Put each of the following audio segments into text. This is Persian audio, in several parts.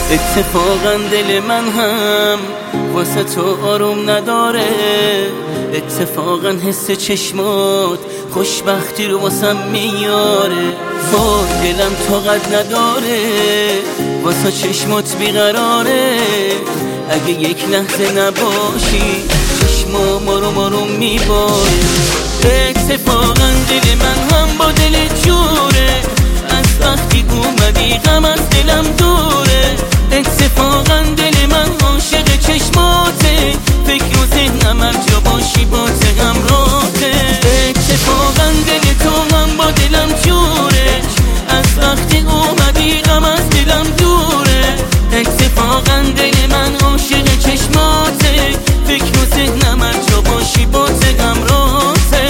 اتفاقا دل من هم واسه تو آروم نداره، اتفاقا حس چشمات خوشبختی رو واسم میاره. وای دلم طاقت نداره واسه چشمات بیقراره، اگه یک لحظه نباشی چشمام آروم میباره. اتفاقا دل من هم با دل جوره، از وقتی اومدی غم از دلم دوره. اتفاقا دل من عاشق چشماته، فکر و ذهنم هر جا باشی باز همراهته. اتفاقا دل تو هم با دلم جوره، از وقتی اومدی غم از دلم دوره. اتفاقا دل من عاشق چشماته، فکر و ذهنم هر جا باشی باز همراهته.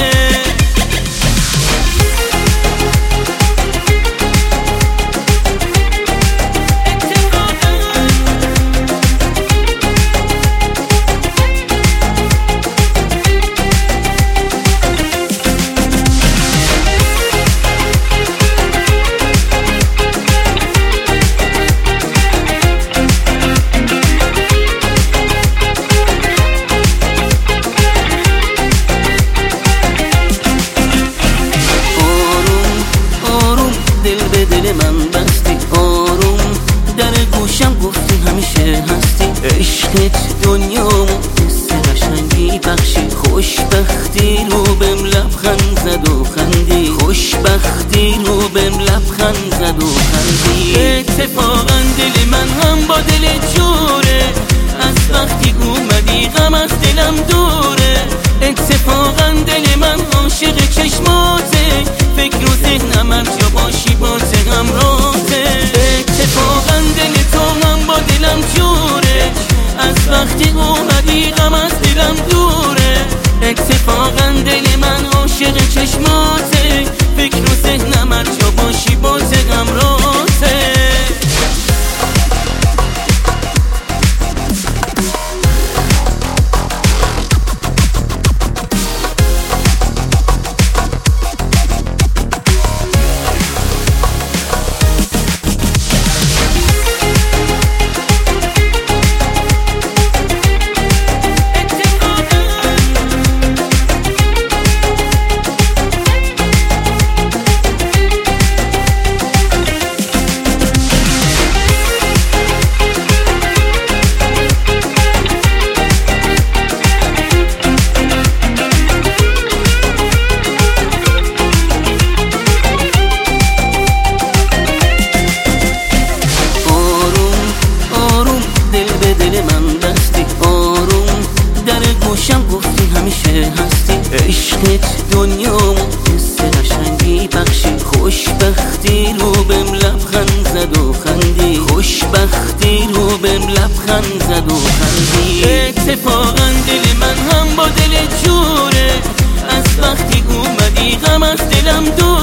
دل من بستی آروم، در گوشم گفتی همیشه هستی. عشقت دنیامو حس قشنگی بخشی، خوشبختی رو بهم لبخند زد و خندی، خوشبختی رو بهم لبخند زد و خندی. اتفاقا دل من هم با دل جوره، از وقتی اومدی غم از دلم دوره. اتفاقا دل من عاشق چشماته، فکر و ذهنم هر جا باشی باز همراهته. اتفاقا دل تو هم با دلم جوره، از وقتی اومدی غم از دلم دوره. اتفاقا دل من عاشق چشماته، فکر و ذهنم هر جا باشی باز همراهته. گفتی همیشه هستی. عشقت دنیامو حس قشنگی بخشی، خوشبختی رو بهم لبخند زد و خندی، خوشبختی رو بهم لبخند زد و خندی. اتفاقا دل من هم با دل جوره، از وقتی اومدی غم از دلم دور.